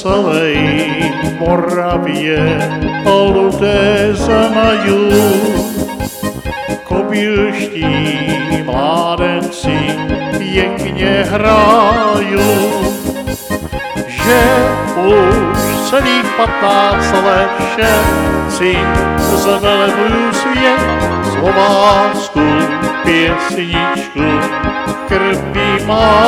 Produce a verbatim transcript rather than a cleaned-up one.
celé Moravě lidé znají. Kobylští mládenci pěkně hrají, že už celých patnáct let všetci zvelebují svět slováckou pěsničku v krvi má.